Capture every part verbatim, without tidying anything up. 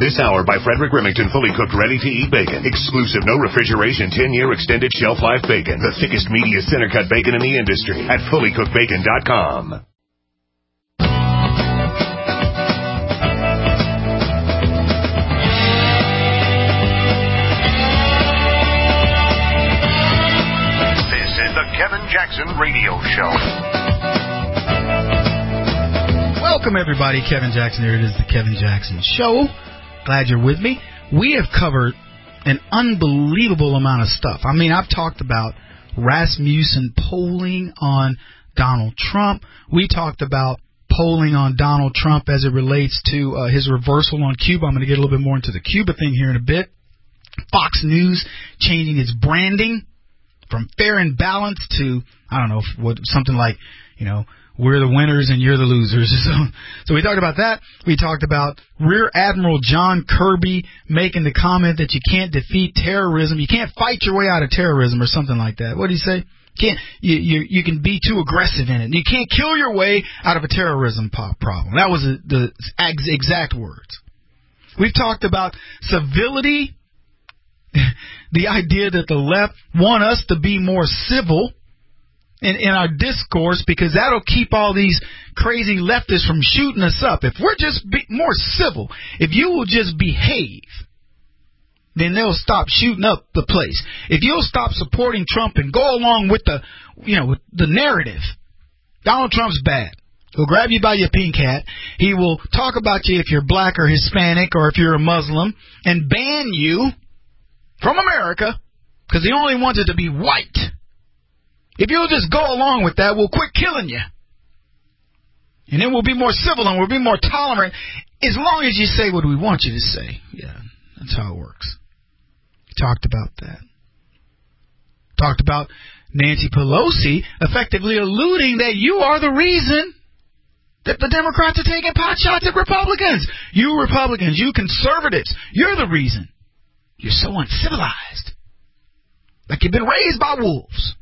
This hour by Frederick Remington, fully cooked, ready-to-eat bacon. Exclusive, no refrigeration, ten-year extended shelf life bacon. The thickest, meatiest center-cut bacon in the industry at fully cooked bacon dot com. This is the Kevin Jackson Radio Show. Welcome, everybody. Kevin Jackson here. It is the Kevin Jackson Show. Glad you're with me. We have covered an unbelievable amount of stuff. I mean, I've talked about Rasmussen polling on Donald Trump. We talked about polling on Donald Trump as it relates to uh, his reversal on Cuba. I'm going to get a little bit more into the Cuba thing here in a bit. Fox News changing its branding from fair and balanced to, I don't know, what something like, you know, we're the winners and you're the losers. So, so we talked about that. We talked about Rear Admiral John Kirby making the comment that you can't defeat terrorism. You can't fight your way out of terrorism or something like that. What did he say? Can't you, you, you can be too aggressive in it. You can't kill your way out of a terrorism problem. That was the exact words. We've talked about civility, the idea that the left want us to be more civil In, in our discourse, because that'll keep all these crazy leftists from shooting us up. If we're just be more civil, if you will just behave, then they'll stop shooting up the place. If you'll stop supporting Trump and go along with the, you know, with the narrative, Donald Trump's bad. He'll grab you by your pink hat. He will talk about you if you're black or Hispanic or if you're a Muslim and ban you from America because he only wants it to be white. If you'll just go along with that, we'll quit killing you. And then we'll be more civil and we'll be more tolerant as long as you say what we want you to say. Yeah, that's how it works. Talked about that. Talked about Nancy Pelosi effectively alluding that you are the reason that the Democrats are taking pot shots at Republicans. You Republicans, you conservatives, you're the reason. You're so uncivilized. Like you've been raised by wolves.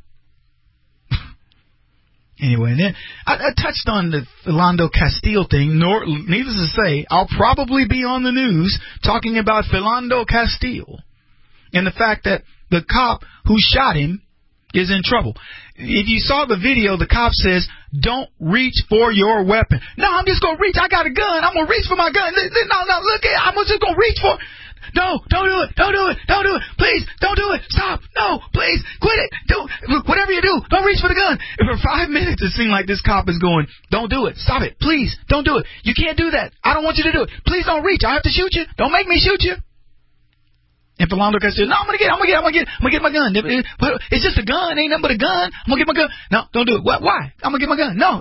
Anyway, and then I, I touched on the Philando Castile thing. Nor, needless to say, I'll probably be on the news talking about Philando Castile and the fact that the cop who shot him is in trouble. If you saw the video, the cop says, "Don't reach for your weapon." No, I'm just going to reach. I got a gun. I'm going to reach for my gun. No, no, look at it. I'm just going to reach for it. No, don't do it. Don't do it. Don't do it. Please, don't do it. Stop. No, please, quit it. Do whatever you do. Don't reach for the gun. And for five minutes, it seemed like this cop is going, "Don't do it. Stop it. Please, don't do it. You can't do that. I don't want you to do it. Please don't reach. I have to shoot you. Don't make me shoot you." And Philando said, "No, I'm gonna get. I'm gonna get. I'm gonna get. I'm gonna get my gun. It's just a gun. Ain't nothing but a gun. I'm gonna get my gun. No, don't do it. What? Why? I'm gonna get my gun. No."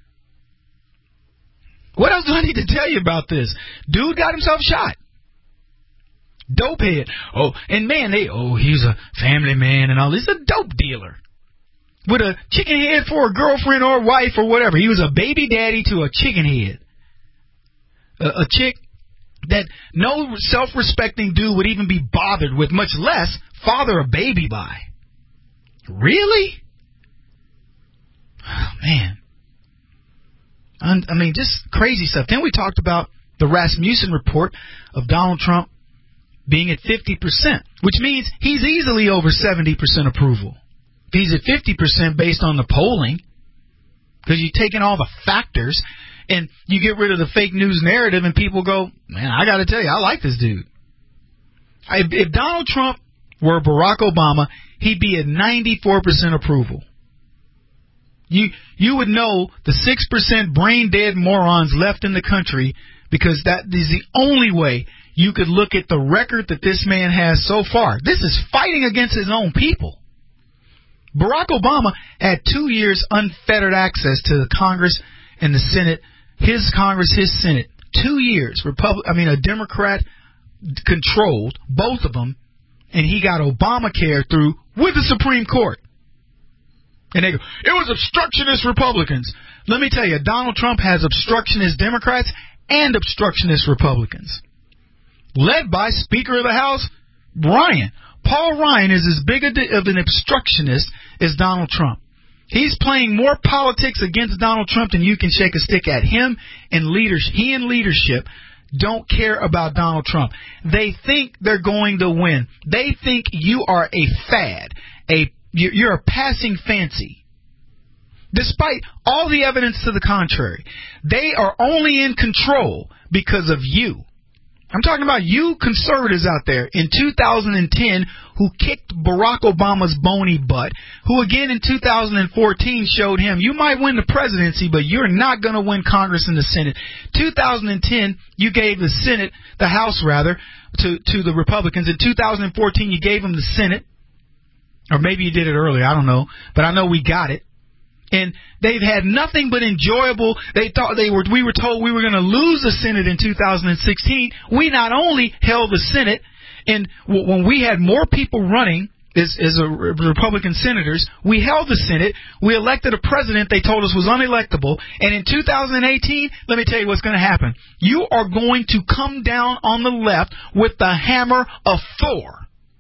What else do I need to tell you about this? Dude got himself shot. Dope head. Oh, and man, they, oh, he's a family man and all. He's a dope dealer with a chicken head for a girlfriend or wife or whatever. He was a baby daddy to a chicken head. A, a chick that no self-respecting dude would even be bothered with, much less father a baby by. Really? Oh, man. I mean, just crazy stuff. Then we talked about the Rasmussen report of Donald Trump being at fifty percent, which means he's easily over seventy percent approval. If he's at fifty percent based on the polling, because you take in all the factors and you get rid of the fake news narrative and people go, "Man, I got to tell you, I like this dude." If, if Donald Trump were Barack Obama, he'd be at ninety-four percent approval. You you would know the six percent brain-dead morons left in the country, because that is the only way you could look at the record that this man has so far. This is fighting against his own people. Barack Obama had two years unfettered access to the Congress and the Senate. His Congress, his Senate. Two years. Republic, I mean, a Democrat controlled both of them, and he got Obamacare through with the Supreme Court. And they go, "It was obstructionist Republicans." Let me tell you, Donald Trump has obstructionist Democrats and obstructionist Republicans, led by Speaker of the House, Ryan. Paul Ryan is as big of an obstructionist as Donald Trump. He's playing more politics against Donald Trump than you can shake a stick at. Him and leadership, he and leadership don't care about Donald Trump. They think they're going to win. They think you are a fad, a you're a passing fancy. Despite all the evidence to the contrary, they are only in control because of you. I'm talking about you conservatives out there in two thousand ten who kicked Barack Obama's bony butt, who again in two thousand fourteen showed him you might win the presidency, but you're not going to win Congress and the Senate. two thousand ten, you gave the Senate, the House rather, to, to the Republicans. In two thousand fourteen, you gave them the Senate. Or maybe you did it earlier, I don't know. But I know we got it. And they've had nothing but enjoyable. They thought they were. We were told we were going to lose the Senate in two thousand sixteen. We not only held the Senate, and when we had more people running as, as a Republican senators, we held the Senate. We elected a president they told us was unelectable. And in two thousand eighteen, let me tell you what's going to happen. You are going to come down on the left with the hammer of Thor.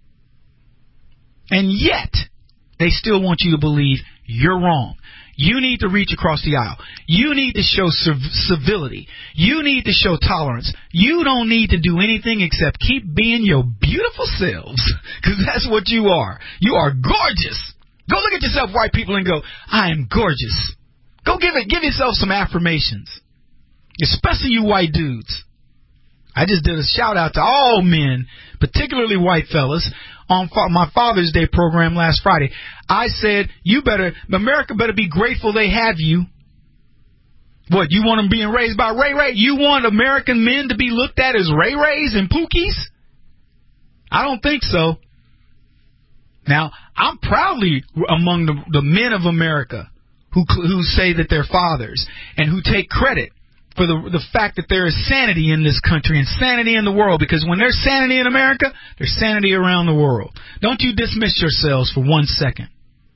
And yet, they still want you to believe you're wrong. You need to reach across the aisle. You need to show civility. You need to show tolerance. You don't need to do anything except keep being your beautiful selves, because that's what you are. You are gorgeous. Go look at yourself, white people, and go, I am gorgeous. Go give it, give yourself some affirmations, especially you white dudes. I just did a shout out to all men, particularly white fellas, on my Father's Day program last Friday. I said, you better, America better be grateful they have you. What, you want them being raised by Ray Ray? You want American men to be looked at as Ray Rays and Pookies? I don't think so. Now, I'm proudly among the, the men of America who who say that they're fathers and who take credit for the the fact that there is sanity in this country and sanity in the world, because when there's sanity in America, there's sanity around the world. Don't you dismiss yourselves for one second.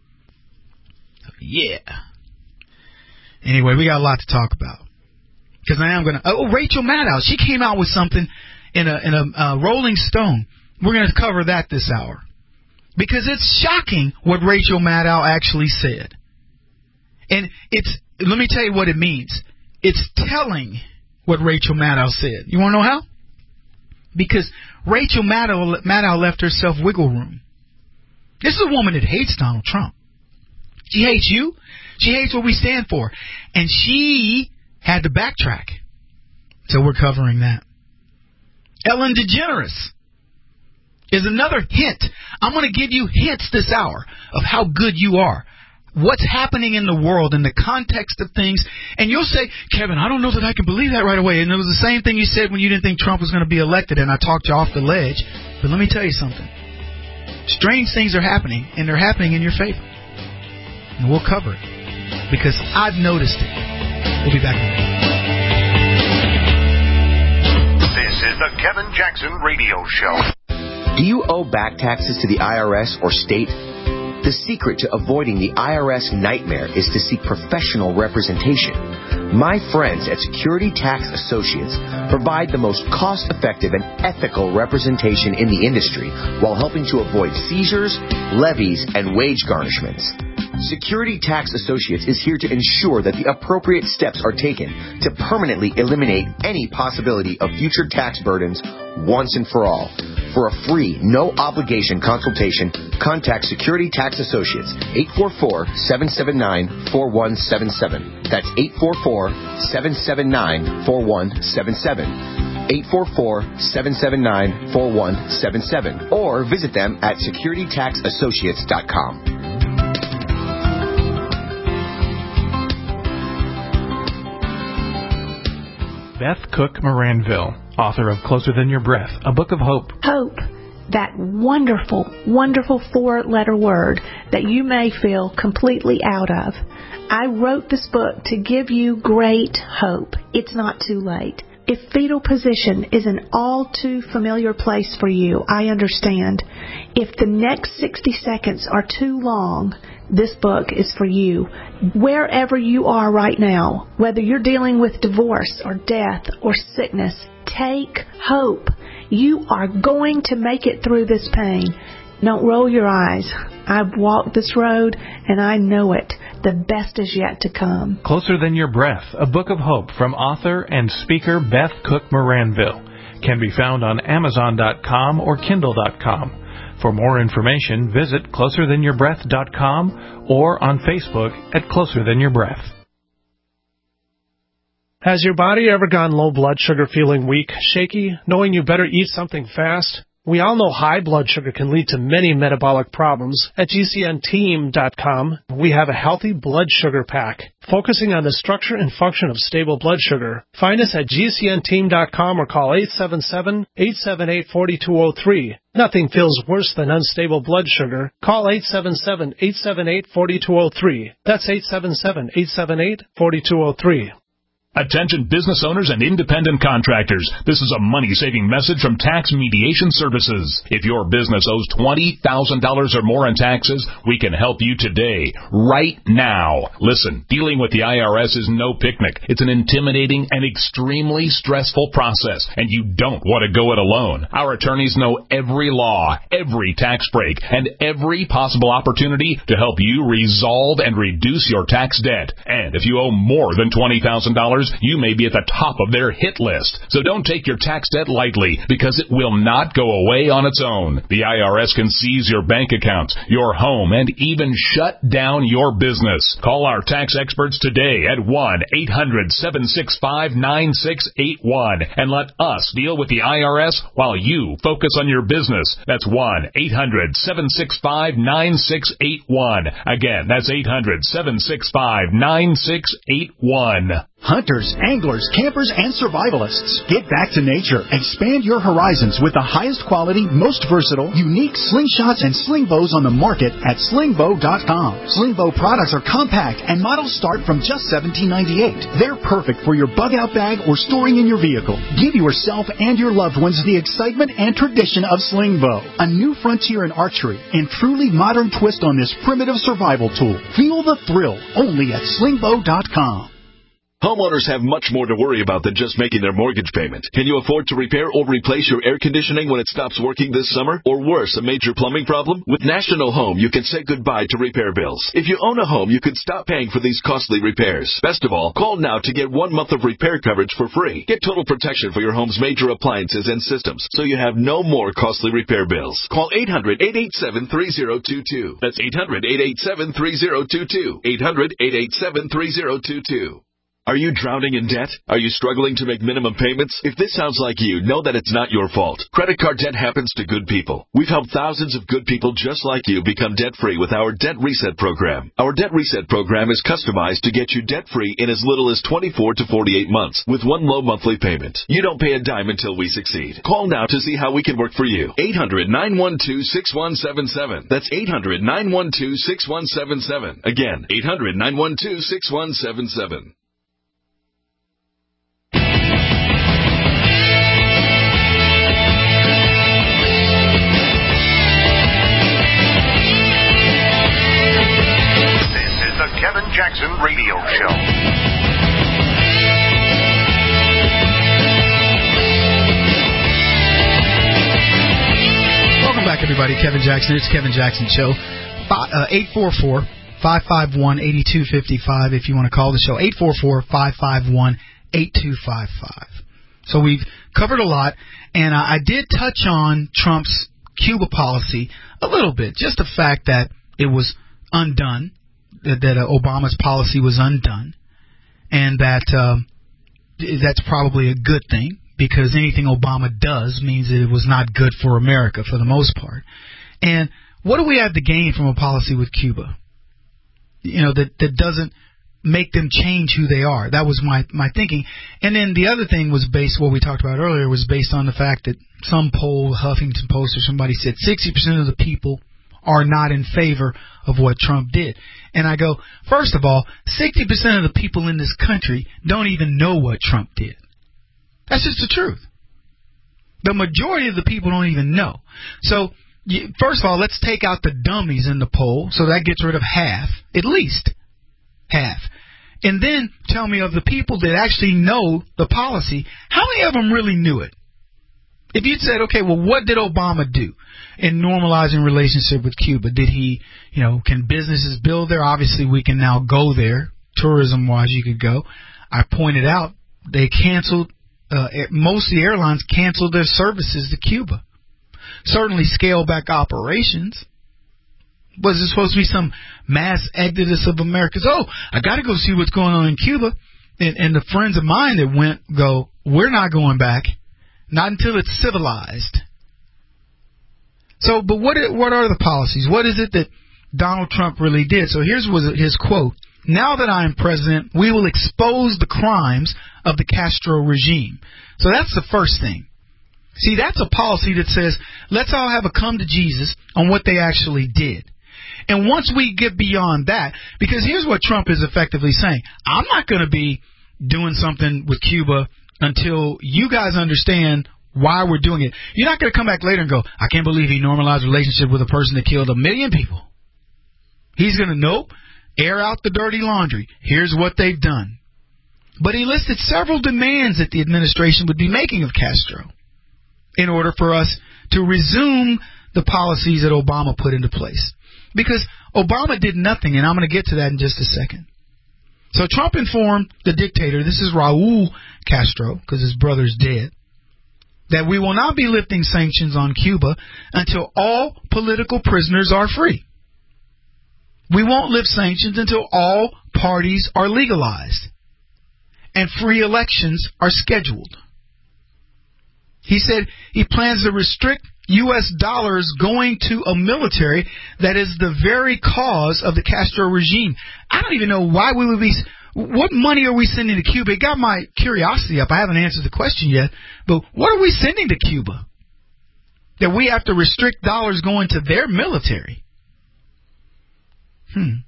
Yeah. Anyway, we got a lot to talk about, because I am going to... Oh, Rachel Maddow, she came out with something in a, in a uh, Rolling Stone. We're going to cover that this hour, because it's shocking what Rachel Maddow actually said. And it's... Let me tell you what it means. It's telling what Rachel Maddow said. You want to know how? Because Rachel Maddow, Maddow left herself wiggle room. This is a woman that hates Donald Trump. She hates you. She hates what we stand for. And she had to backtrack. So we're covering that. Ellen DeGeneres is another hint. I'm going to give you hints this hour of how good you are. What's happening in the world in the context of things. And you'll say, Kevin, I don't know that I can believe that right away. And it was the same thing you said when you didn't think Trump was going to be elected, and I talked you off the ledge. But let me tell you something. Strange things are happening, and they're happening in your favor. And we'll cover it, because I've noticed it. We'll be back in a minute. This is the Kevin Jackson Radio Show. Do you owe back taxes to the I R S or state? The secret to avoiding the I R S nightmare is to seek professional representation. My friends at Security Tax Associates provide the most cost-effective and ethical representation in the industry while helping to avoid seizures, levies, and wage garnishments. Security Tax Associates is here to ensure that the appropriate steps are taken to permanently eliminate any possibility of future tax burdens once and for all. For a free, no-obligation consultation, contact Security Tax Associates, eight four four, seven seven nine, four one seven seven. That's eight four four, seven seven nine, four one seven seven. eight four four, seven seven nine, four one seven seven. Or visit them at security tax associates dot com. Beth Cook Moranville, author of Closer Than Your Breath, a book of hope. Hope, that wonderful, wonderful four-letter word that you may feel completely out of. I wrote this book to give you great hope. It's not too late. If fetal position is an all too familiar place for you, I understand. If the next sixty seconds are too long, this book is for you. Wherever you are right now, whether you're dealing with divorce or death or sickness, take hope. You are going to make it through this pain. Don't roll your eyes. I've walked this road and I know it. The best is yet to come. Closer Than Your Breath, a book of hope from author and speaker Beth Cook Moranville, can be found on Amazon dot com or Kindle dot com. For more information, visit closer than your breath dot com or on Facebook at Closer Than Your Breath. Has your body ever gone low blood sugar, feeling weak, shaky, knowing you better eat something fast? We all know high blood sugar can lead to many metabolic problems. At G C N team dot com, we have a healthy blood sugar pack, focusing on the structure and function of stable blood sugar. Find us at G C N team dot com or call eight seven seven, eight seven eight, four two zero three. Nothing feels worse than unstable blood sugar. Call eight seven seven, eight seven eight, four two zero three. That's eight seven seven, eight seven eight, four two zero three. Attention business owners and independent contractors. This is a money-saving message from Tax Mediation Services. If your business owes twenty thousand dollars or more in taxes, we can help you today, right now. Listen, dealing with the I R S is no picnic. It's an intimidating and extremely stressful process, and you don't want to go it alone. Our attorneys know every law, every tax break, and every possible opportunity to help you resolve and reduce your tax debt. And if you owe more than twenty thousand dollars, you may be at the top of their hit list. So don't take your tax debt lightly, because it will not go away on its own. The I R S can seize your bank accounts, your home, and even shut down your business. Call our tax experts today at one eight hundred, seven six five, nine six eight one and let us deal with the I R S while you focus on your business. That's one eight hundred, seven six five, nine six eight one. Again, that's eight hundred, seven six five, nine six eight one. Hunters, anglers, campers, and survivalists, get back to nature. Expand your horizons with the highest quality, most versatile, unique slingshots and sling bows on the market at sling bow dot com. Sling bow products are compact and models start from just seventeen ninety-eight. They're perfect for your bug out bag or storing in your vehicle. Give yourself and your loved ones the excitement and tradition of sling bow, a new frontier in archery and truly modern twist on this primitive survival tool. Feel the thrill only at sling bow dot com. Homeowners have much more to worry about than just making their mortgage payment. Can you afford to repair or replace your air conditioning when it stops working this summer? Or worse, a major plumbing problem? With National Home, you can say goodbye to repair bills. If you own a home, you can stop paying for these costly repairs. Best of all, call now to get one month of repair coverage for free. Get total protection for your home's major appliances and systems, so you have no more costly repair bills. Call eight hundred, eight eight seven, three zero two two. That's eight hundred, eight eight seven, three zero two two. eight hundred, eight eight seven, three zero two two. Are you drowning in debt? Are you struggling to make minimum payments? If this sounds like you, know that it's not your fault. Credit card debt happens to good people. We've helped thousands of good people just like you become debt-free with our Debt Reset program. Our Debt Reset program is customized to get you debt-free in as little as twenty-four to forty-eight months with one low monthly payment. You don't pay a dime until we succeed. Call now to see how we can work for you. eight hundred, nine one two, six one seven seven. That's eight hundred, nine one two, six one seven seven. Again, eight hundred, nine one two, six one seven seven. The Kevin Jackson Radio Show. Welcome back, everybody. Kevin Jackson. It's Kevin Jackson Show. eight four four, five five one, eight two five five if you want to call the show. eight four four, five five one, eight two five five. So we've covered a lot, and I did touch on Trump's Cuba policy a little bit. Just the fact that it was undone. That, that uh, Obama's policy was undone, and that um, that's probably a good thing, because anything Obama does means that it was not good for America for the most part. And what do we have to gain from a policy with Cuba? You know, that, that doesn't make them change who they are. That was my, my thinking. And then the other thing was based, what we talked about earlier, was based on the fact that some poll, Huffington Post or somebody said sixty percent of the people are not in favor of what Trump did. And I go, first of all, sixty percent of the people in this country don't even know what Trump did. That's just the truth. The majority of the people don't even know. So, you, first of all, let's take out the dummies in the poll, so that gets rid of half, at least half. And then tell me, of the people that actually know the policy, how many of them really knew it? If you'd said, okay, well, what did Obama do in normalizing relationship with Cuba? Did he, you know, can businesses build there? Obviously, we can now go there. Tourism-wise, you could go. I pointed out they canceled, uh, most of the airlines canceled their services to Cuba. Certainly scaled back operations. Was it supposed to be some mass exodus of Americans? Oh, I got to go see what's going on in Cuba. And, and the friends of mine that went go, we're not going back. Not until it's civilized. So, but what what are the policies? What is it that Donald Trump really did? So here's was his quote. Now that I am president, we will expose the crimes of the Castro regime. So that's the first thing. See, that's a policy that says, let's all have a come to Jesus on what they actually did. And once we get beyond that, because here's what Trump is effectively saying. I'm not going to be doing something with Cuba until you guys understand why we're doing it. You're not going to come back later and go, I can't believe he normalized a relationship with a person that killed a million people. He's going to, nope, air out the dirty laundry. Here's what they've done. But he listed several demands that the administration would be making of Castro in order for us to resume the policies that Obama put into place. Because Obama did nothing, and I'm going to get to that in just a second. So Trump informed the dictator, this is Raul Castro, because his brother's dead, that we will not be lifting sanctions on Cuba until all political prisoners are free. We won't lift sanctions until all parties are legalized and free elections are scheduled. He said he plans to restrict U S dollars going to a military that is the very cause of the Castro regime. I don't even know why we would be... What money are we sending to Cuba? It got my curiosity up. I haven't answered the question yet. But what are we sending to Cuba? That we have to restrict dollars going to their military? Hmm.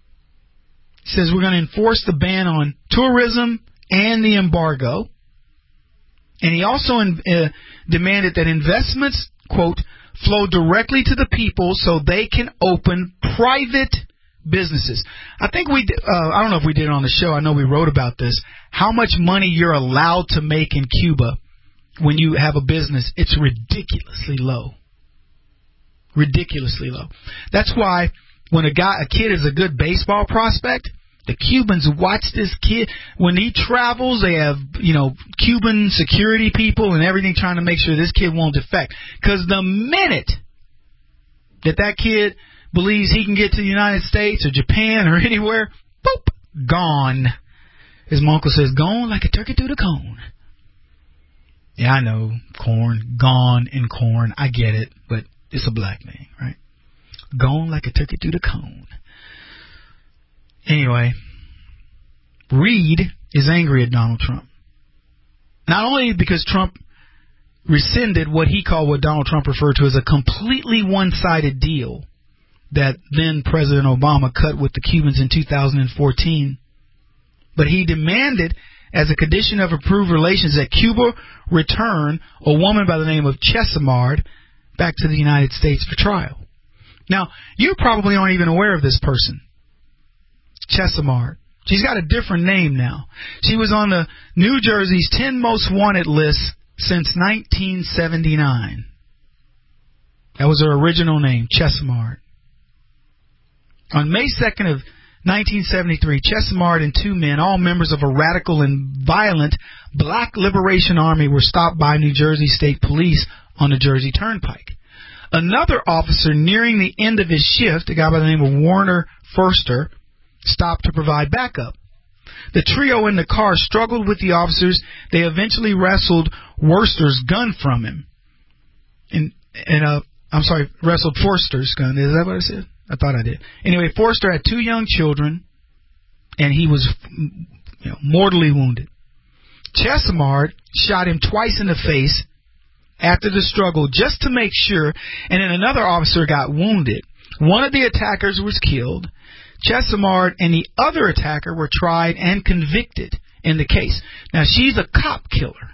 He says we're going to enforce the ban on tourism and the embargo. And he also in, uh, demanded that investments, quote, flow directly to the people so they can open private businesses. I think we, uh, I don't know if we did it on the show. I know we wrote about this. How much money you're allowed to make in Cuba when you have a business. It's ridiculously low. Ridiculously low. That's why when a guy, a kid is a good baseball prospect, the Cubans watch this kid. When he travels, they have, you know, Cuban security people and everything trying to make sure this kid won't defect. Because the minute that that kid believes he can get to the United States or Japan or anywhere, boop, gone. As my uncle says, gone like a turkey through the cone. Yeah, I know, corn, gone in corn. I get it, but it's a black name, right? Gone like a turkey through the cone. Anyway, Reid is angry at Donald Trump. Not only because Trump rescinded what he called, what Donald Trump referred to as a completely one-sided deal that then President Obama cut with the Cubans in two thousand fourteen, but he demanded, as a condition of approved relations, that Cuba return a woman by the name of Chesimard back to the United States for trial. Now, you probably aren't even aware of this person, Chesimard. She's got a different name now. She was on the New Jersey's ten most wanted list since nineteen seventy-nine. That was her original name, Chesimard. On May second of nineteen seventy-three, Chesimard and two men, all members of a radical and violent Black Liberation Army, were stopped by New Jersey State Police on the Jersey Turnpike. Another officer nearing the end of his shift, a guy by the name of Warner Forster, stopped to provide backup. The trio in the car struggled with the officers. They eventually wrestled Worster's gun from him. And, and uh, I'm sorry, wrestled Forster's gun. Is that what I said? I thought I did. Anyway, Forster had two young children, and he was, you know, mortally wounded. Chesimard shot him twice in the face after the struggle just to make sure, and then another officer got wounded. One of the attackers was killed. Chesimard and the other attacker were tried and convicted in the case. Now, she's a cop killer.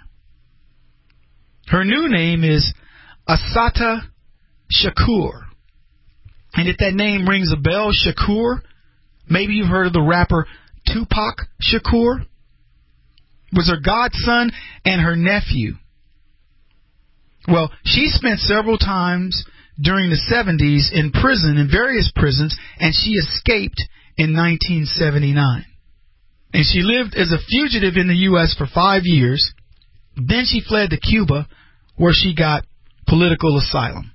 Her new name is Assata Shakur. And if that name rings a bell, Shakur, maybe you've heard of the rapper Tupac Shakur, was her godson and her nephew. Well, she spent several times during the seventies in prison, in various prisons, and she escaped in nineteen seventy-nine. And she lived as a fugitive in the U S for five years. Then she fled to Cuba, where she got political asylum.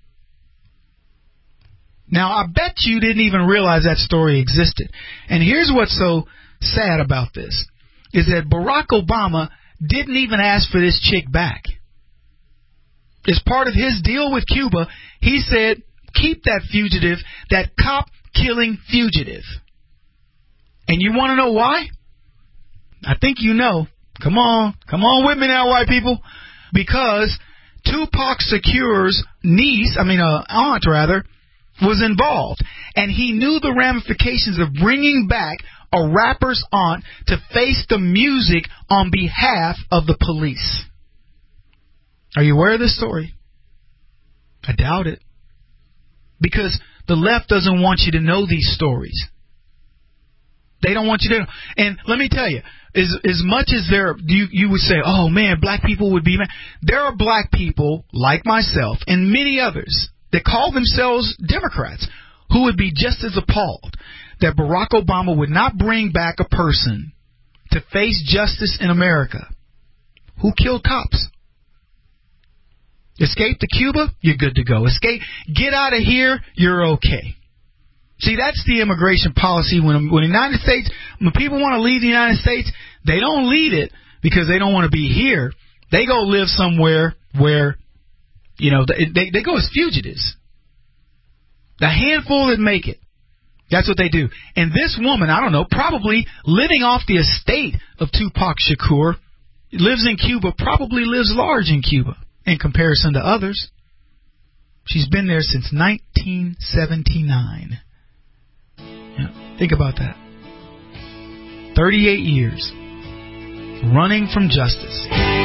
Now, I bet you didn't even realize that story existed. And here's what's so sad about this, is that Barack Obama didn't even ask for this chick back. As part of his deal with Cuba, he said, keep that fugitive, that cop-killing fugitive. And you want to know why? I think you know. Come on. Come on with me now, white people. Because Tupac Shakur's niece, I mean, uh, aunt rather, was involved. And he knew the ramifications of bringing back a rapper's aunt to face the music on behalf of the police. Are you aware of this story? I doubt it. Because the left doesn't want you to know these stories. They don't want you to know. And let me tell you, as, as much as there, you, you would say, oh man, black people would be mad. There are black people like myself and many others that call themselves Democrats who would be just as appalled that Barack Obama would not bring back a person to face justice in America who killed cops. Escape to Cuba, you're good to go. Escape, get out of here, you're okay. See, that's the immigration policy. When, when the United States, when people want to leave the United States, they don't leave it because they don't want to be here. They go live somewhere where, you know, they, they, they go as fugitives. The handful that make it, that's what they do. And this woman, I don't know, probably living off the estate of Tupac Shakur, lives in Cuba, probably lives large in Cuba in comparison to others. She's been there since nineteen seventy-nine. Yeah, think about that. thirty-eight years running from justice.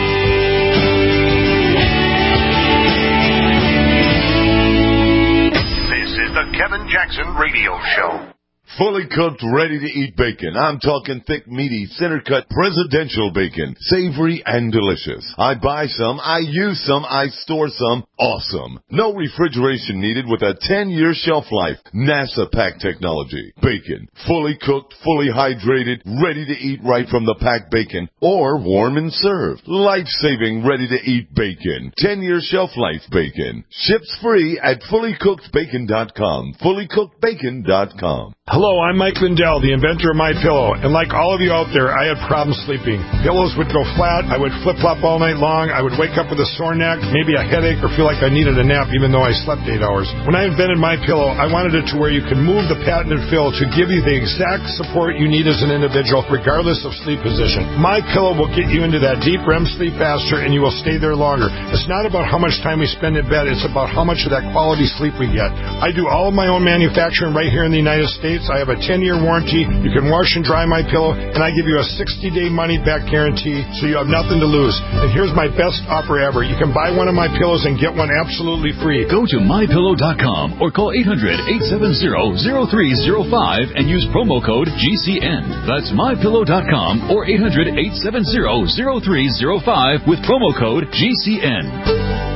This is the Kevin Jackson Radio Show. Fully cooked, ready-to-eat bacon. I'm talking thick, meaty, center-cut presidential bacon. Savory and delicious. I buy some, I use some, I store some. Awesome. No refrigeration needed with a ten-year shelf life. NASA pack technology. Bacon. Fully cooked, fully hydrated, ready to eat right from the packed bacon. Or warm and served. Life-saving, ready-to-eat bacon. ten-year shelf life bacon. Ships free at fully cooked bacon dot com. fully cooked bacon dot com. Hello, I'm Mike Lindell, the inventor of MyPillow, and like all of you out there, I had problems sleeping. Pillows would go flat, I would flip-flop all night long, I would wake up with a sore neck, maybe a headache, or feel like I needed a nap even though I slept eight hours. When I invented MyPillow, I wanted it to where you can move the patented fill to give you the exact support you need as an individual, regardless of sleep position. MyPillow will get you into that deep R E M sleep faster, and you will stay there longer. It's not about how much time we spend in bed, it's about how much of that quality sleep we get. I do all of my own manufacturing right here in the United States. I have a ten-year warranty. You can wash and dry MyPillow, and I give you a sixty-day money-back guarantee, so you have nothing to lose. And here's my best offer ever. You can buy one of my pillows and get one absolutely free. Go to my pillow dot com or call eight hundred, eight seven zero, zero three zero five and use promo code G C N. That's my pillow dot com or eight hundred, eight seven zero, zero three zero five with promo code G C N.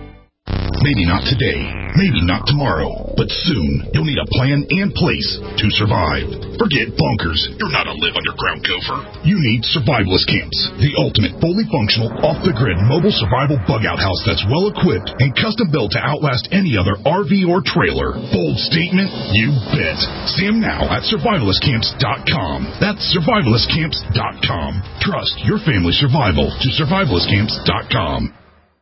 Maybe not today, maybe not tomorrow, but soon you'll need a plan and place to survive. Forget bunkers. You're not a live underground gopher. You need Survivalist Camps, the ultimate fully functional, off-the-grid mobile survival bug-out house that's well-equipped and custom-built to outlast any other R V or trailer. Bold statement? You bet. See them now at survivalist camps dot com. That's survivalist camps dot com. Trust your family's survival to survivalist camps dot com.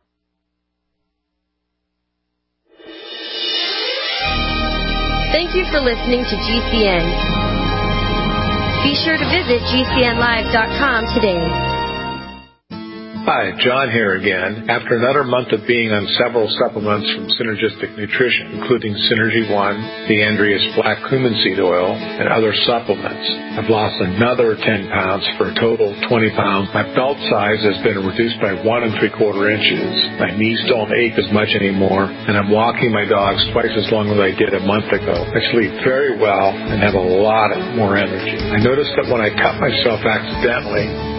Thank you for listening to G C N. Be sure to visit G C N live dot com today. Hi, John here again. After another month of being on several supplements from Synergistic Nutrition, including Synergy One, the Andreas Black Cumin Seed Oil, and other supplements, I've lost another ten pounds for a total of twenty pounds. My belt size has been reduced by one and three quarter inches. My knees don't ache as much anymore, and I'm walking my dogs twice as long as I did a month ago. I sleep very well and have a lot more energy. I noticed that when I cut myself accidentally,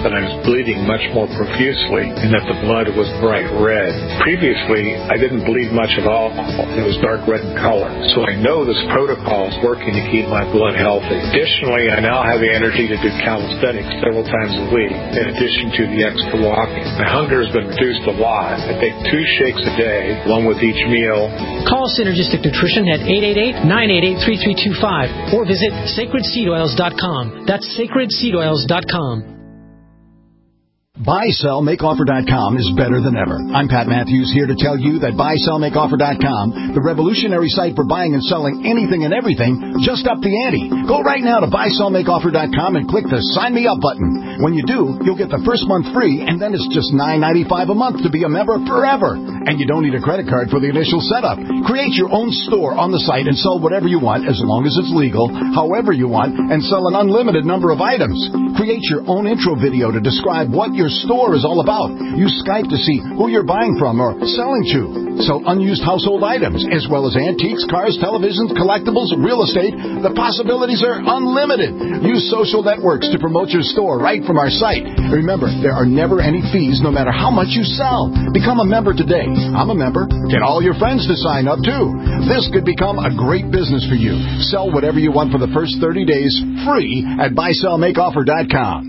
that I was bleeding much more profusely and that the blood was bright red. Previously, I didn't bleed much at all. It was dark red in color. So I know this protocol is working to keep my blood healthy. Additionally, I now have the energy to do calisthenics several times a week, in addition to the extra walking. My hunger has been reduced a lot. I take two shakes a day, one with each meal. Call Synergistic Nutrition at eight eight eight, nine eight eight, three three two five or visit sacred seed oils dot com. That's sacred seed oils dot com. buy sell make offer dot com is better than ever. I'm Pat Matthews, here to tell you that buy sell make offer dot com, the revolutionary site for buying and selling anything and everything, just upped the ante. Go right now to buy sell make offer dot com and click the Sign Me Up button. When you do, you'll get the first month free, and then it's just nine ninety-five a month to be a member forever. And you don't need a credit card for the initial setup. Create your own store on the site and sell whatever you want, as long as it's legal, however you want, and sell an unlimited number of items. Create your own intro video to describe what your store is all about. Use Skype to see who you're buying from or selling to. Sell unused household items, as well as antiques, cars, televisions, collectibles, real estate. The possibilities are unlimited. Use social networks to promote your store right from our site. Remember, there are never any fees, no matter how much you sell. Become a member today. I'm a member. Get all your friends to sign up, too. This could become a great business for you. Sell whatever you want for the first thirty days, free at buy sell make offer dot com.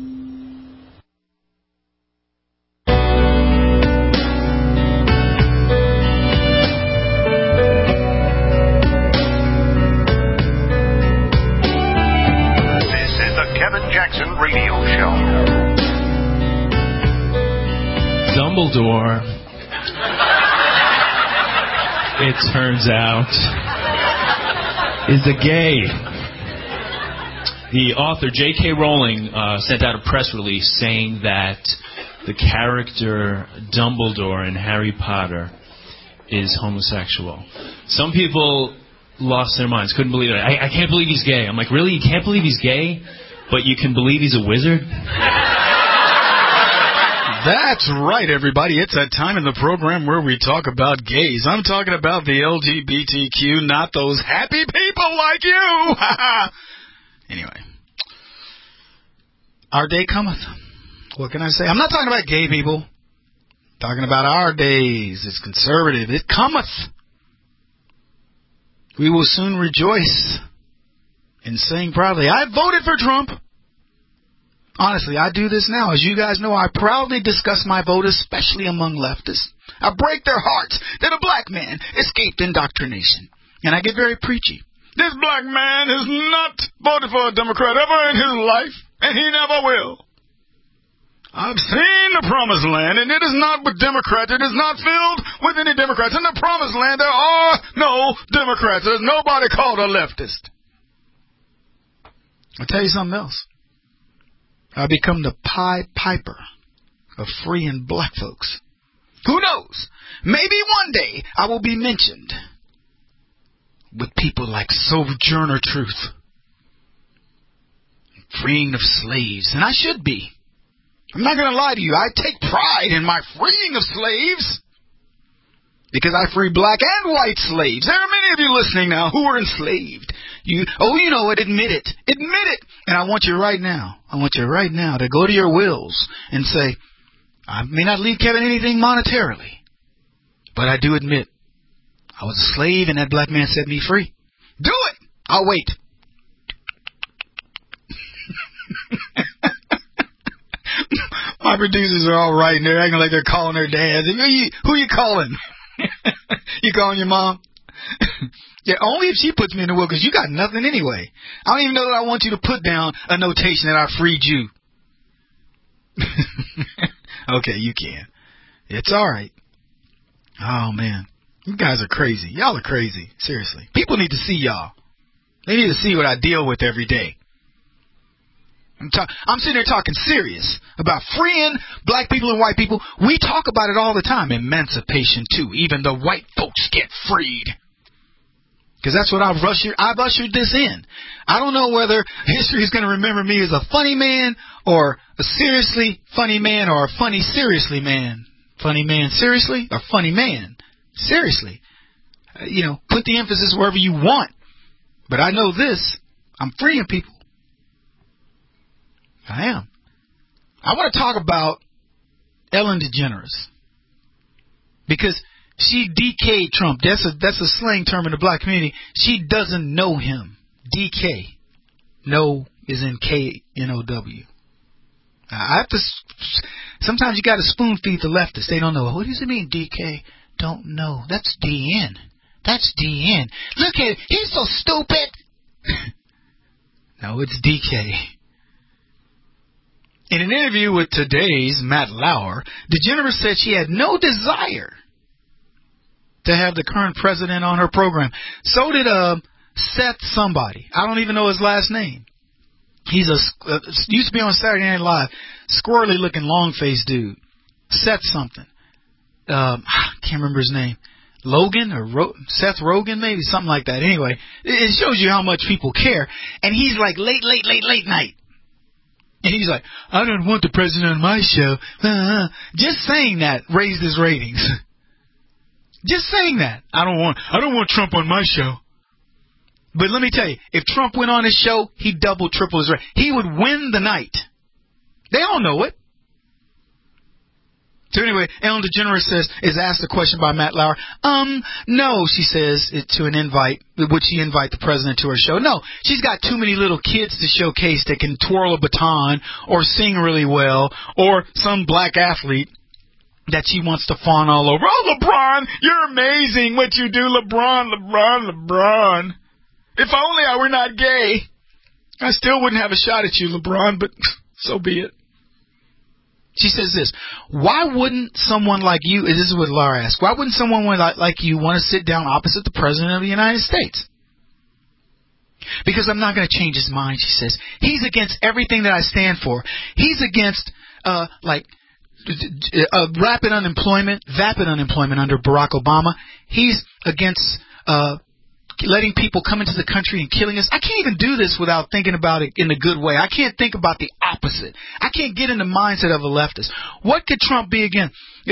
Dumbledore, it turns out, is a gay. The author, J K. Rowling, uh, sent out a press release saying that the character Dumbledore in Harry Potter is homosexual. Some people lost their minds, couldn't believe it. I, I can't believe he's gay. I'm like, really? You can't believe he's gay, but you can believe he's a wizard? That's right, everybody. It's that time in the program where we talk about gays. I'm talking about the L G B T Q, not those happy people like you. Anyway, our day cometh. What can I say? I'm not talking about gay people. I'm talking about our days. It's conservative. It cometh. We will soon rejoice and sing proudly, I voted for Trump. Honestly, I do this now. As you guys know, I proudly discuss my vote, especially among leftists. I break their hearts that a black man escaped indoctrination. And I get very preachy. This black man has not voted for a Democrat ever in his life, and he never will. I've seen the promised land, and it is not with Democrats. It is not filled with any Democrats. In the promised land, there are no Democrats. There's nobody called a leftist. I'll tell you something else. I become the Pied Piper of freeing black folks. Who knows? Maybe one day I will be mentioned with people like Sojourner Truth, freeing of slaves, and I should be. I'm not going to lie to you. I take pride in my freeing of slaves because I free black and white slaves. There are many of you listening now who are enslaved. You, oh, you know it. Admit it. Admit it. And I want you right now, I want you right now to go to your wills and say, I may not leave Kevin anything monetarily, but I do admit I was a slave and that black man set me free. Do it. I'll wait. My producers are all right, and they're acting like they're calling their dads. Who you, who you calling? You calling your mom? Yeah, only if she puts me in the will, because you got nothing anyway. I don't even know that I want you to put down a notation that I freed you. Okay, you can. It's all right. Oh, man. You guys are crazy. Y'all are crazy. Seriously. People need to see y'all. They need to see what I deal with every day. I'm, ta- I'm sitting there talking serious about freeing black people and white people. We talk about it all the time. Emancipation, too. Even the white folks get freed. Because that's what I've ushered, I've ushered this in. I don't know whether history is going to remember me as a funny man or a seriously funny man or a funny seriously man. Funny man seriously or funny man seriously. Uh, you know, put the emphasis wherever you want. But I know this. I'm freeing people. I am. I want to talk about Ellen DeGeneres. Because she D K'd Trump. That's a, that's a slang term in the black community. She doesn't know him. D K. No is in K N O W. I have to. Sometimes you got to spoon feed the leftists. They don't know. What does it mean, D K? Don't know. That's D N. That's D N. Look at it. He's so stupid. No, it's D K. In an interview with Today's Matt Lauer, DeGeneres said she had no desire to have the current president on her program. So did uh, Seth somebody. I don't even know his last name. He's a uh, used to be on Saturday Night Live, squirrely looking, long faced dude. Seth something. Um, I can't remember his name. Logan or Ro- Seth Rogen, maybe something like that. Anyway, it shows you how much people care. And he's like late, late, late, late night. And he's like, I don't want the president on my show. Uh-huh. Just saying that raised his ratings. Just saying that. I don't want. I don't want Trump on my show. But let me tell you, if Trump went on his show, he'd double, triple his rate. He would win the night. They all know it. So anyway, Ellen DeGeneres says, is asked a question by Matt Lauer. Um, no, she says, it, to an invite, would she invite the president to her show? No, she's got too many little kids to showcase that can twirl a baton or sing really well, or some black athlete that she wants to fawn all over. Oh, LeBron, you're amazing what you do, LeBron, LeBron, LeBron. If only I were not gay. I still wouldn't have a shot at you, LeBron, but so be it. She says this, why wouldn't someone like you, this is what Laura asked, why wouldn't someone like you want to sit down opposite the President of the United States? Because I'm not going to change his mind, she says. He's against everything that I stand for. He's against, uh, like, uh, rapid unemployment, vapid unemployment under Barack Obama. He's against, uh, letting people come into the country and killing us. I can't even do this without thinking about it in a good way. I can't think about the opposite. I can't get in the mindset of a leftist. What could Trump be again?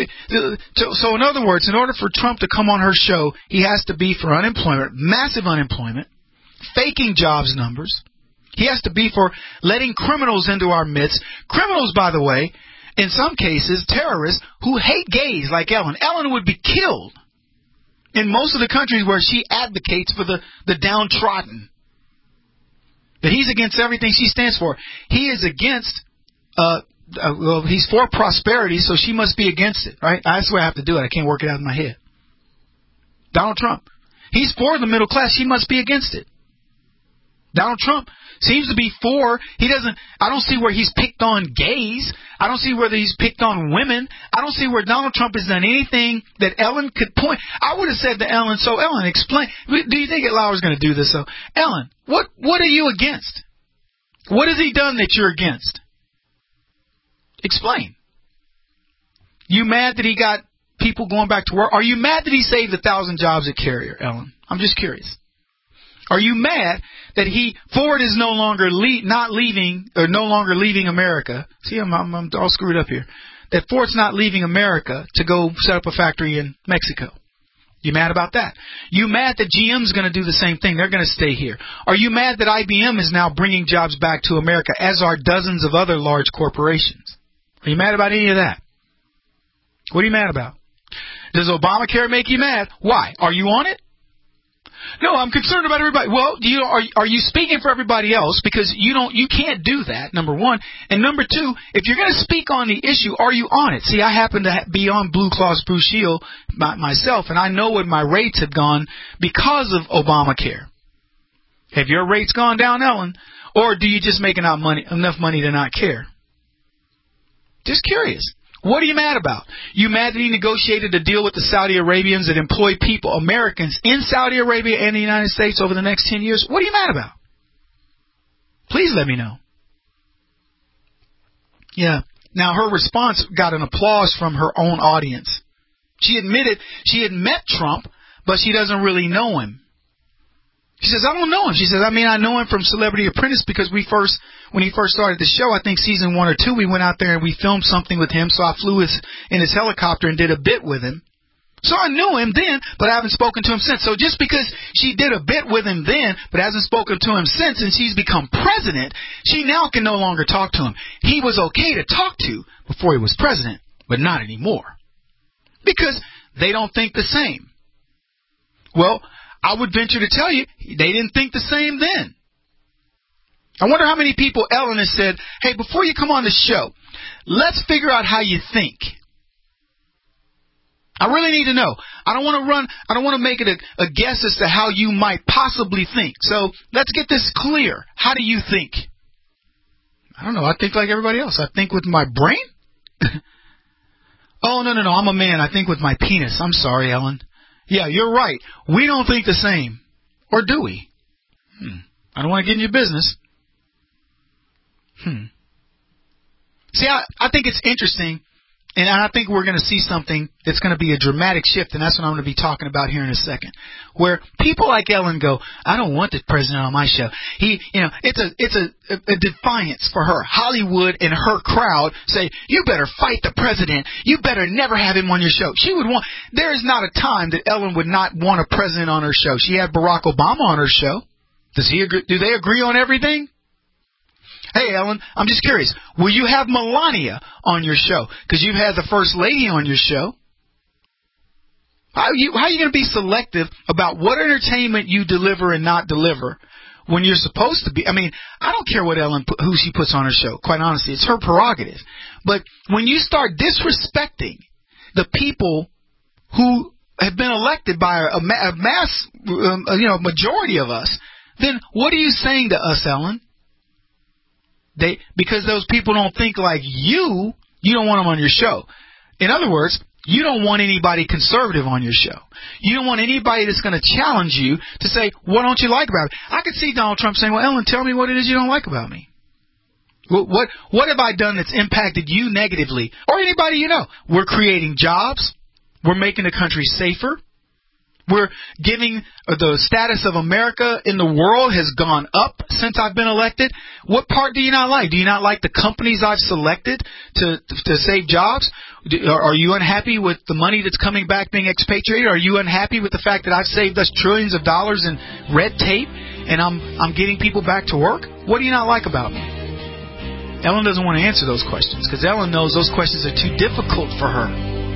So in other words, in order for Trump to come on her show, he has to be for unemployment, massive unemployment, faking jobs numbers. He has to be for letting criminals into our midst. Criminals, by the way, in some cases, terrorists who hate gays like Ellen. Ellen would be killed in most of the countries where she advocates for the, the downtrodden. That he's against everything she stands for. He is against, uh, uh, well, he's for prosperity, so she must be against it, right? That's the way I have to do it. I can't work it out in my head. Donald Trump. He's for the middle class. She must be against it. Donald Trump seems to be for, he doesn't, I don't see where he's picked on gays. I don't see whether he's picked on women. I don't see where Donald Trump has done anything that Ellen could point. I would have said to Ellen, so Ellen, explain, do you think that Lauer's going to do this? So, Ellen, what, what are you against? What has he done that you're against? Explain. You mad that he got people going back to work? Are you mad that he saved a thousand jobs at Carrier, Ellen? I'm just curious. Are you mad that he Ford is no longer le- not leaving or no longer leaving America? See, I'm, I'm, I'm all screwed up here. That Ford's not leaving America to go set up a factory in Mexico. You mad about that? You mad that G M's going to do the same thing? They're going to stay here. Are you mad that I B M is now bringing jobs back to America, as are dozens of other large corporations? Are you mad about any of that? What are you mad about? Does Obamacare make you mad? Why? Are you on it? No, I'm concerned about everybody. Well, you are are you speaking for everybody else? Because you don't, you can't do that. Number one, and number two, if you're going to speak on the issue, are you on it? See, I happen to be on Blue Cross Blue Shield myself, and I know what my rates have gone because of Obamacare. Have your rates gone down, Ellen, or do you just make enough money enough money to not care? Just curious. What are you mad about? You mad that he negotiated a deal with the Saudi Arabians that employ people, Americans, in Saudi Arabia and the United States over the next ten years? What are you mad about? Please let me know. Yeah. Now, her response got an applause from her own audience. She admitted she had met Trump, but she doesn't really know him. She says, I don't know him. She says, I mean, I know him from Celebrity Apprentice because we first, when he first started the show, I think season one or two, we went out there and we filmed something with him. So I flew his, in his helicopter and did a bit with him. So I knew him then, but I haven't spoken to him since. So just because she did a bit with him then, but hasn't spoken to him since, and she's become president, she now can no longer talk to him. He was okay to talk to before he was president, but not anymore. Because they don't think the same. Well, I would venture to tell you, they didn't think the same then. I wonder how many people Ellen has said, hey, before you come on the show, let's figure out how you think. I really need to know. I don't want to run, I don't want to make it a, a guess as to how you might possibly think. So let's get this clear. How do you think? I don't know. I think like everybody else. I think with my brain. Oh, no, no, no. I'm a man. I think with my penis. I'm sorry, Ellen. Yeah, you're right. We don't think the same. Or do we? Hmm. I don't want to get in your business. Hmm. See, I, I think it's interesting. And I think we're going to see something that's going to be a dramatic shift, and that's what I'm going to be talking about here in a second. Where people like Ellen go, I don't want the president on my show. He, you know, it's a it's a, a defiance for her. Hollywood and her crowd say, you better fight the president. You better never have him on your show. She would want. There is not a time that Ellen would not want a president on her show. She had Barack Obama on her show. Does he agree? Do they agree on everything? Hey, Ellen, I'm just curious. Will you have Melania on your show? Because you've had the First Lady on your show. How are you, how are you going to be selective about what entertainment you deliver and not deliver when you're supposed to be? I mean, I don't care what Ellen, who she puts on her show. Quite honestly, it's her prerogative. But when you start disrespecting the people who have been elected by a, a mass, um, you know, majority of us, then what are you saying to us, Ellen? They, because those people don't think like you, you don't want them on your show. In other words, you don't want anybody conservative on your show. You don't want anybody that's going to challenge you to say, what don't you like about it? I could see Donald Trump saying, well, Ellen, tell me what it is you don't like about me. What, what, what have I done that's impacted you negatively? Or anybody you know. We're creating jobs. We're making the country safer. We're giving the status of America in the world has gone up since I've been elected. What part do you not like? Do you not like the companies I've selected to to save jobs? Do, are you unhappy with the money that's coming back being expatriated? Are you unhappy with the fact that I've saved us trillions of dollars in red tape and I'm I'm getting people back to work? What do you not like about me? Ellen doesn't want to answer those questions because Ellen knows those questions are too difficult for her.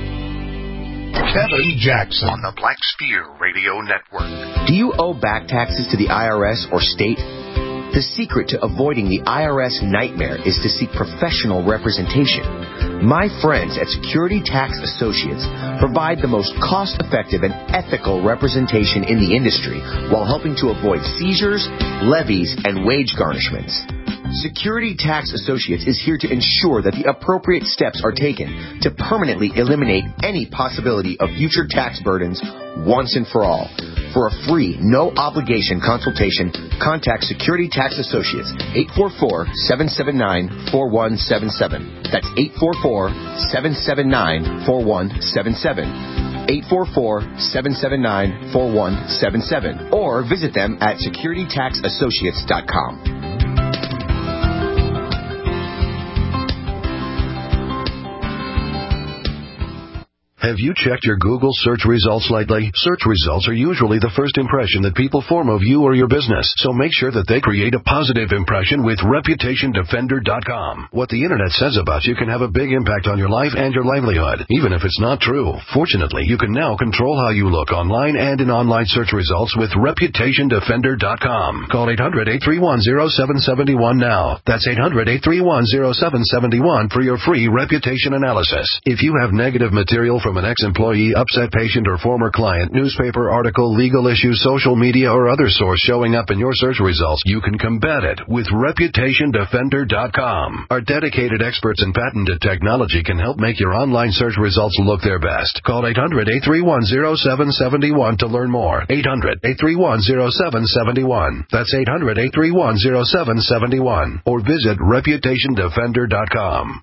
Kevin Jackson on the Black Spear Radio Network. Do you owe back taxes to the I R S or state? The secret to avoiding the I R S nightmare is to seek professional representation. My friends at Security Tax Associates provide the most cost-effective and ethical representation in the industry while helping to avoid seizures, levies, and wage garnishments. Security Tax Associates is here to ensure that the appropriate steps are taken to permanently eliminate any possibility of future tax burdens once and for all. For a free, no-obligation consultation, contact Security Tax Associates, eight four four, seven seven nine, four one seven seven. That's eight four four, seven seven nine, four one seven seven. eight four four, seven seven nine, four one seven seven. Or visit them at security tax associates dot com. Have you checked your Google search results lately? Search results are usually the first impression that people form of you or your business, so make sure that they create a positive impression with reputation defender dot com. What the internet says about you can have a big impact on your life and your livelihood, even if it's not true. Fortunately, you can now control how you look online and in online search results with reputation defender dot com. Call eight hundred, eight three one, zero seven seven one now. That's eight hundred, eight three one, zero seven seven one for your free reputation analysis. If you have negative material from an ex-employee, upset patient, or former client, newspaper article, legal issue, social media, or other source showing up in your search results, you can combat it with reputation defender dot com. Our dedicated experts in patented technology can help make your online search results look their best. Call eight hundred, eight three one, zero seven seven one to learn more. eight hundred, eight three one, zero seven seven one. That's eight hundred, eight three one, zero seven seven one. Or visit reputation defender dot com.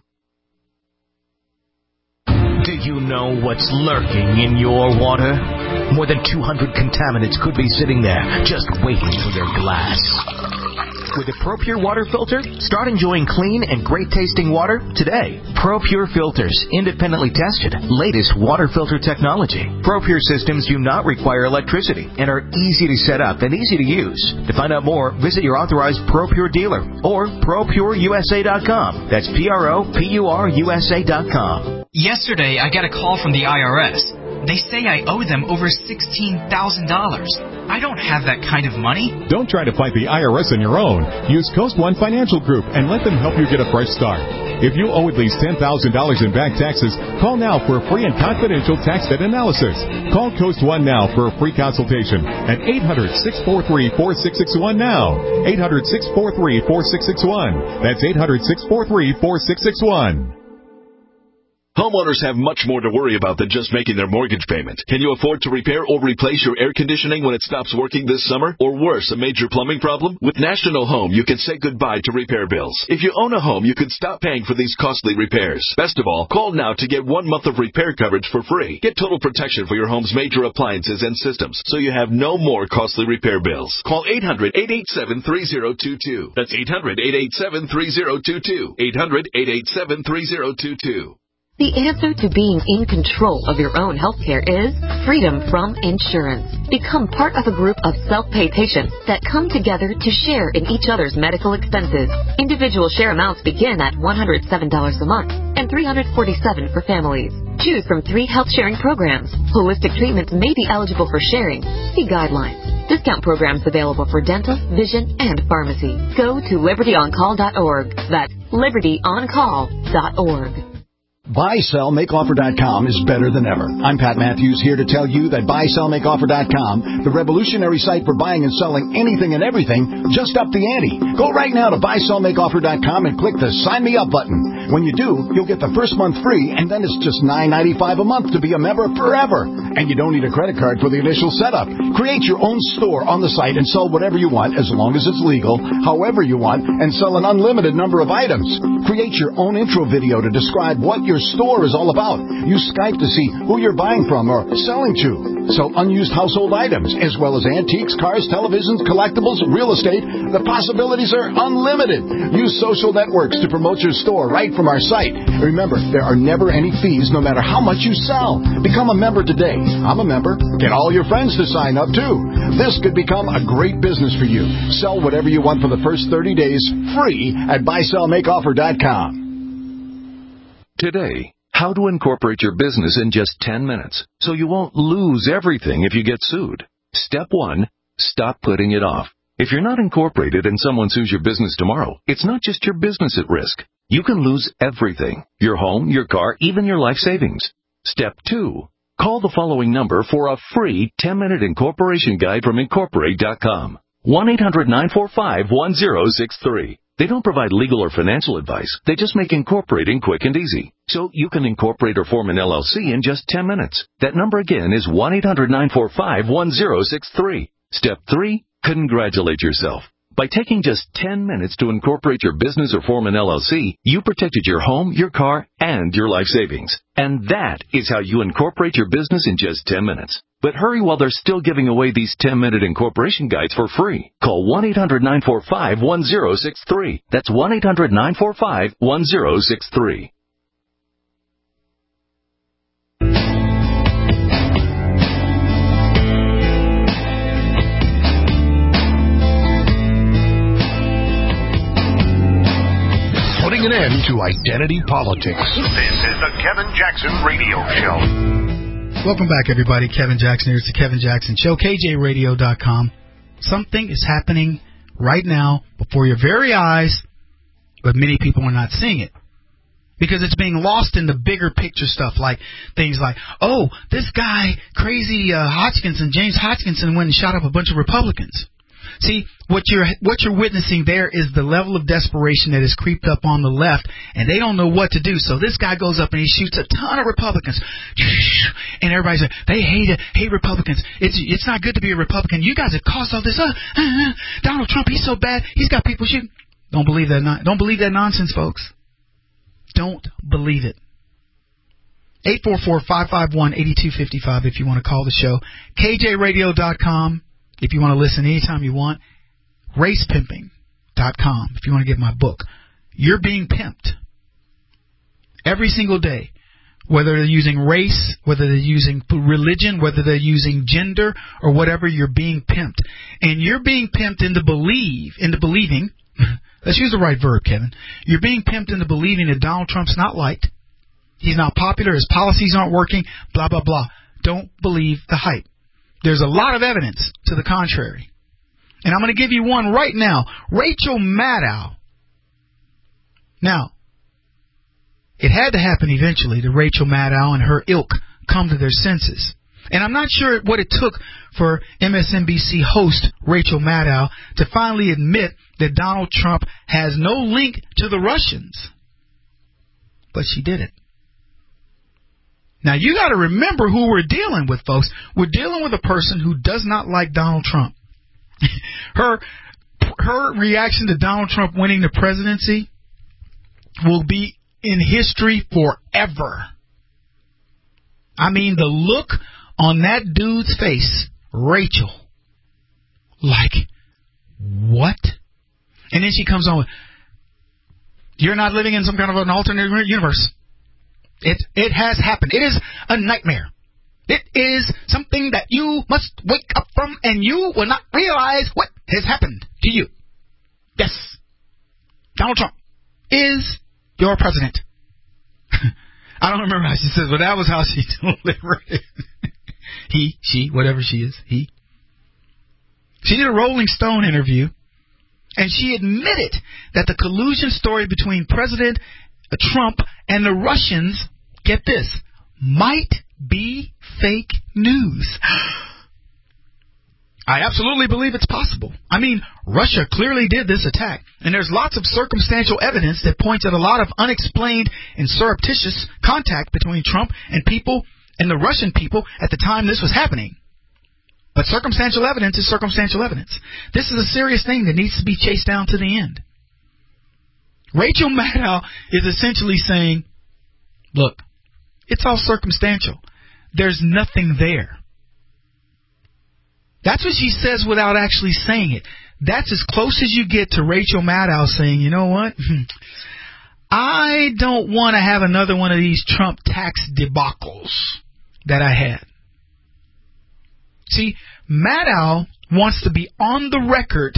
Do you know what's lurking in your water? More than two hundred contaminants could be sitting there, just waiting for your glass. With the ProPure water filter, start enjoying clean and great-tasting water today. ProPure filters, independently tested, latest water filter technology. ProPure systems do not require electricity and are easy to set up and easy to use. To find out more, visit your authorized ProPure dealer or pro pure u s a dot com. That's P R O P U R U S A dot com. Yesterday, I got a call from the I R S. They say I owe them over sixteen thousand dollars. I don't have that kind of money. Don't try to fight the I R S on your own. Use Coast One Financial Group and let them help you get a fresh start. If you owe at least ten thousand dollars in back taxes, call now for a free and confidential tax debt analysis. Call Coast One now for a free consultation at eight hundred, six four three, four six six one now. eight hundred, six four three, four six six one. That's eight hundred, six four three, four six six one. Homeowners have much more to worry about than just making their mortgage payment. Can you afford to repair or replace your air conditioning when it stops working this summer? Or worse, a major plumbing problem? With National Home, you can say goodbye to repair bills. If you own a home, you can stop paying for these costly repairs. Best of all, call now to get one month of repair coverage for free. Get total protection for your home's major appliances and systems, so you have no more costly repair bills. Call eight hundred, eight eight seven, three zero two two. That's eight hundred, eight eight seven, three zero two two. eight hundred, eight eight seven, three zero two two. The answer to being in control of your own healthcare is freedom from insurance. Become part of a group of self-pay patients that come together to share in each other's medical expenses. Individual share amounts begin at one hundred seven dollars a month and three hundred forty-seven dollars for families. Choose from three health sharing programs. Holistic treatments may be eligible for sharing. See guidelines. Discount programs available for dental, vision, and pharmacy. Go to liberty on call dot org. That's liberty on call dot org. buy sell make offer dot com is better than ever. I'm Pat Matthews, here to tell you that buy sell make offer dot com, the revolutionary site for buying and selling anything and everything, just upped the ante. Go right now to buy sell make offer dot com and click the Sign Me Up button. When you do, you'll get the first month free, and then it's just nine ninety-five a month to be a member forever. And you don't need a credit card for the initial setup. Create your own store on the site and sell whatever you want, as long as it's legal, however you want, and sell an unlimited number of items. Create your own intro video to describe what your store is all about. Use Skype to see who you're buying from or selling to. Sell unused household items, as well as antiques, cars, televisions, collectibles, real estate. The possibilities are unlimited. Use social networks to promote your store right from our site. Remember, there are never any fees no matter how much you sell. Become a member today. I'm a member. Get all your friends to sign up too. This could become a great business for you. Sell whatever you want for the first thirty days free at buy sell make offer dot com. Today, how to incorporate your business in just ten minutes so you won't lose everything if you get sued. Step one, stop putting it off. If you're not incorporated and someone sues your business tomorrow, it's not just your business at risk. You can lose everything: your home, your car, even your life savings. Step two, call the following number for a free ten-minute incorporation guide from incorporate dot com. one eight hundred, nine four five, one zero six three. They don't provide legal or financial advice. They just make incorporating quick and easy. So you can incorporate or form an L L C in just ten minutes. That number again is one eight hundred, nine four five, one zero six three. Step three, congratulate yourself. By taking just ten minutes to incorporate your business or form an L L C, you protected your home, your car, and your life savings. And that is how you incorporate your business in just ten minutes. But hurry while they're still giving away these ten-minute incorporation guides for free. Call one eight hundred, nine four five, one zero six three. That's one eight hundred, nine four five, one zero six three. Putting an end to identity politics. This is the Kevin Jackson Radio Show. Welcome back, everybody. Kevin Jackson here. It's the Kevin Jackson Show, K J radio dot com. Something is happening right now before your very eyes, but many people are not seeing it because it's being lost in the bigger picture stuff, like things like, oh, this guy, crazy uh, Hodgkinson, James Hodgkinson, went and shot up a bunch of Republicans. See, what you're what you're witnessing there is the level of desperation that has creeped up on the left, and they don't know what to do. So this guy goes up and he shoots a ton of Republicans, and everybody's like, they hate it, hate Republicans. It's it's not good to be a Republican. You guys have caused all this. Uh, uh, uh, Donald Trump, he's so bad. He's got people shooting. Don't believe that. Don't believe that nonsense, folks. Don't believe it. eight four four, five five one, eight two five five if you want to call the show. K J radio dot com. If you want to listen anytime you want. Race pimping. dot com if you want to get my book. You're being pimped every single day. Whether they're using race, whether they're using religion, whether they're using gender, or whatever, you're being pimped. And you're being pimped into believe, into believing, let's use the right verb, Kevin. You're being pimped into believing that Donald Trump's not liked, he's not popular, his policies aren't working, blah, blah, blah. Don't believe the hype. There's a lot of evidence to the contrary. And I'm going to give you one right now. Rachel Maddow. Now, it had to happen eventually that Rachel Maddow and her ilk come to their senses. And I'm not sure what it took for M S N B C host Rachel Maddow to finally admit that Donald Trump has no link to the Russians. But she did it. Now, you got to remember who we're dealing with, folks. We're dealing with a person who does not like Donald Trump. her, her reaction to Donald Trump winning the presidency will be in history forever. I mean, the look on that dude's face, Rachel, like, what? And then she comes on with, you're not living in some kind of an alternate universe. It it has happened. It is a nightmare. It is something that you must wake up from, and you will not realize what has happened to you. Yes, Donald Trump is your president. I don't remember how she says, but that was how she delivered it. He, she, whatever she is, he. She did a Rolling Stone interview, and she admitted that the collusion story between President Trump and the Russians, get this, might be fake news. I absolutely believe it's possible. I mean, Russia clearly did this attack, and there's lots of circumstantial evidence that points at a lot of unexplained and surreptitious contact between Trump and people and the Russian people at the time this was happening. But circumstantial evidence is circumstantial evidence. This is a serious thing that needs to be chased down to the end. Rachel Maddow is essentially saying, look, it's all circumstantial. There's nothing there. That's what she says without actually saying it. That's as close as you get to Rachel Maddow saying, you know what? I don't want to have another one of these Trump tax debacles that I had. See, Maddow wants to be on the record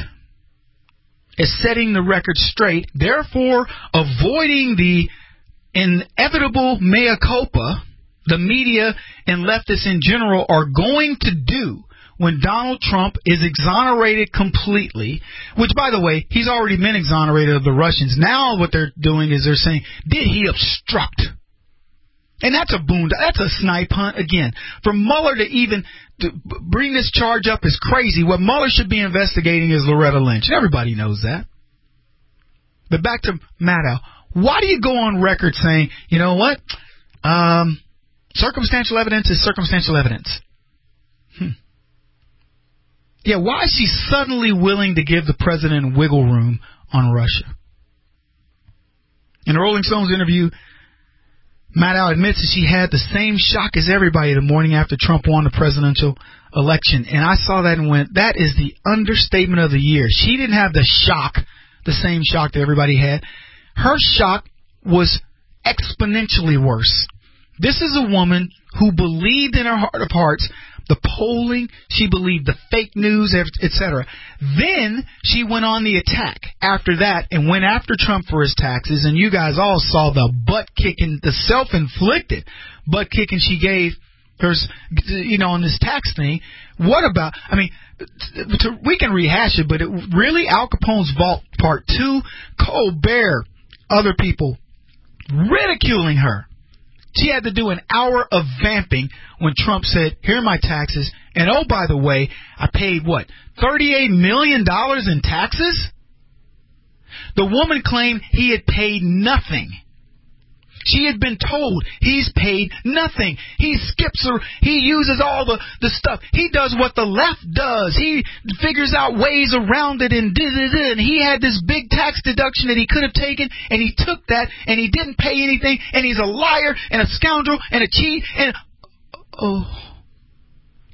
as setting the record straight, therefore avoiding the inevitable mea culpa the media and leftists in general are going to do when Donald Trump is exonerated completely, which, by the way, he's already been exonerated of the Russians. Now what they're doing is they're saying, did he obstruct? And that's a boon. That's a snipe hunt again. For Mueller to even to bring this charge up is crazy. What Mueller should be investigating is Loretta Lynch. Everybody knows that. But back to Maddow. Why do you go on record saying, you know what? Um, circumstantial evidence is circumstantial evidence. Hmm. Yeah, why is she suddenly willing to give the president wiggle room on Russia? In a Rolling Stones interview, Maddow admits that she had the same shock as everybody the morning after Trump won the presidential election. And I saw that and went, that is the understatement of the year. She didn't have the shock, the same shock that everybody had. Her shock was exponentially worse. This is a woman who believed in her heart of hearts the polling, she believed the fake news, et cetera. Then she went on the attack after that and went after Trump for his taxes, and you guys all saw the butt-kicking, the self-inflicted butt-kicking she gave her, you know, on this tax thing. What about, I mean, to, we can rehash it, but it really, Al Capone's Vault Part two, Colbert, other people ridiculing her. She had to do an hour of vamping when Trump said, here are my taxes. And oh, by the way, I paid what, thirty-eight million dollars in taxes? The woman claimed he had paid nothing. She had been told he's paid nothing. He skips her. He uses all the, the stuff. He does what the left does. He figures out ways around it and did it. And he had this big tax deduction that he could have taken, and he took that, and he didn't pay anything, and he's a liar and a scoundrel and a cheat. And oh,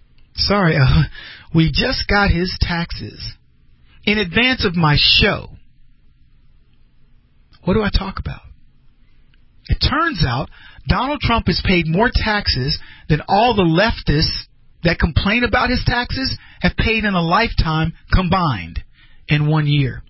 sorry, uh, we just got his taxes in advance of my show. what do I talk about? It turns out Donald Trump has paid more taxes than all the leftists that complain about his taxes have paid in a lifetime combined in one year.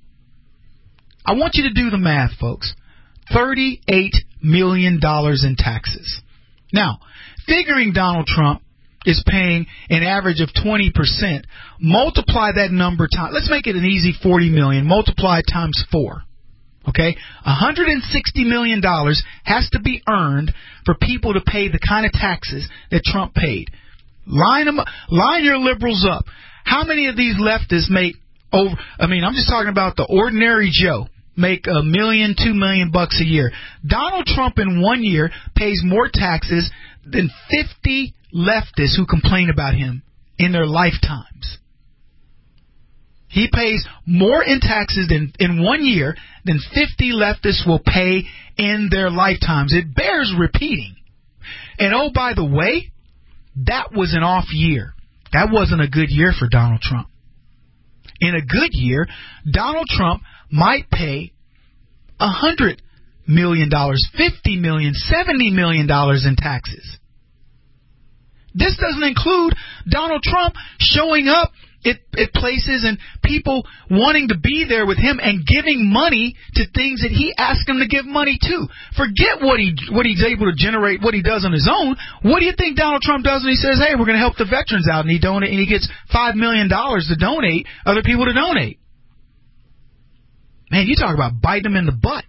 I want you to do the math, folks. thirty-eight million dollars in taxes. Now, figuring Donald Trump is paying an average of twenty percent, multiply that number times, let's make it an easy forty million dollars, multiply it times four. Okay? one hundred sixty million dollars has to be earned for people to pay the kind of taxes that Trump paid. Line them, line your liberals up. How many of these leftists make over, I mean, I'm just talking about the ordinary Joe, make a million, two million bucks a year. Donald Trump in one year pays more taxes than fifty leftists who complain about him in their lifetimes. He pays more in taxes than, in one year than fifty leftists will pay in their lifetimes. It bears repeating. And oh, by the way, that was an off year. That wasn't a good year for Donald Trump. In a good year, Donald Trump might pay one hundred million dollars, fifty million dollars, seventy million dollars in taxes. This doesn't include Donald Trump showing up at, at places and people wanting to be there with him and giving money to things that he asked them to give money to. Forget what he what he's able to generate, what he does on his own. What do you think Donald Trump does when he says, hey, we're going to help the veterans out, and he donate and he gets five million dollars to donate, other people to donate? Man, you talk about biting them in the butt.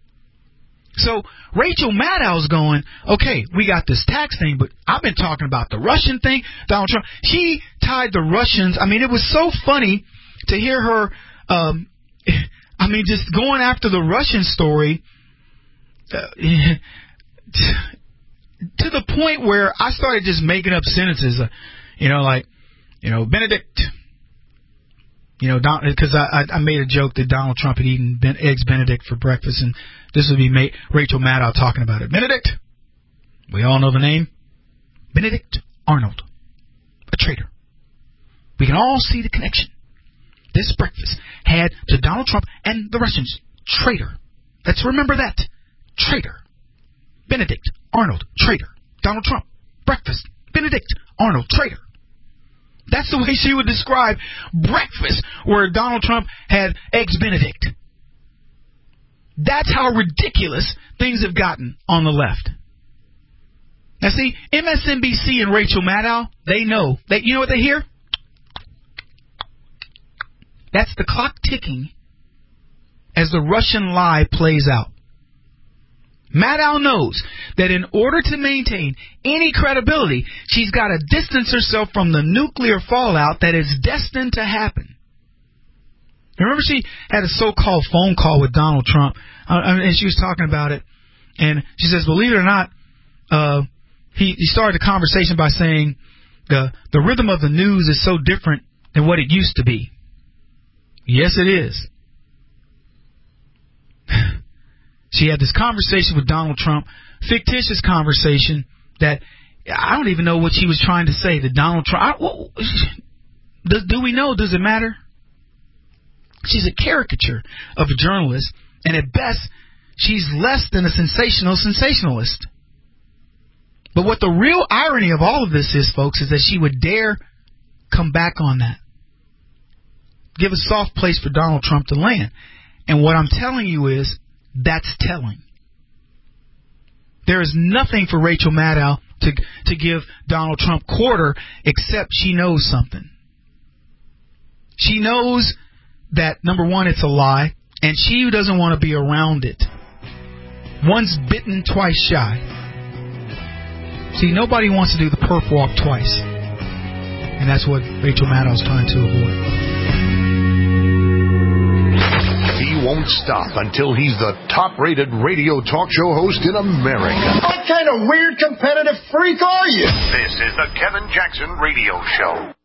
So Rachel Maddow's going, okay, we got this tax thing, but I've been talking about the Russian thing. Donald Trump, she tied the Russians. I mean, it was so funny to hear her, um, I mean, just going after the Russian story uh, to the point where I started just making up sentences, uh, you know, like, you know, Benedict. You know, because I, I made a joke that Donald Trump had eaten ben, eggs Benedict for breakfast, and this would be Ma- Rachel Maddow talking about it. Benedict, we all know the name. Benedict Arnold, a traitor. We can all see the connection this breakfast had to Donald Trump and the Russians. Traitor. Let's remember that. Traitor. Benedict Arnold, traitor. Donald Trump, breakfast. Benedict Arnold, traitor. That's the way she would describe breakfast where Donald Trump had eggs Benedict. That's how ridiculous things have gotten on the left. Now see, M S N B C and Rachel Maddow, they know. They, you know what they hear? That's the clock ticking as the Russian lie plays out. Maddow knows that in order to maintain any credibility, she's got to distance herself from the nuclear fallout that is destined to happen. Remember, she had a so-called phone call with Donald Trump, uh, and she was talking about it, and she says, believe it or not, uh, he, he started the conversation by saying the, the rhythm of the news is so different than what it used to be. Yes, it is. She had this conversation with Donald Trump, fictitious conversation that I don't even know what she was trying to say to Donald Trump. I, well, do, do we know? Does it matter? She's a caricature of a journalist, and at best, she's less than a sensational sensationalist. But what the real irony of all of this is, folks, is that she would dare come back on that. Give a soft place for Donald Trump to land. And what I'm telling you is, that's telling. There is nothing for Rachel Maddow to to give Donald Trump quarter except she knows something. She knows that, number one, it's a lie, and she doesn't want to be around it. Once bitten, twice shy. See, nobody wants to do the perp walk twice. And that's what Rachel Maddow's trying to avoid. He won't stop until he's the top-rated radio talk show host in America. What kind of weird competitive freak are you? This is the Kevin Jackson Radio Show.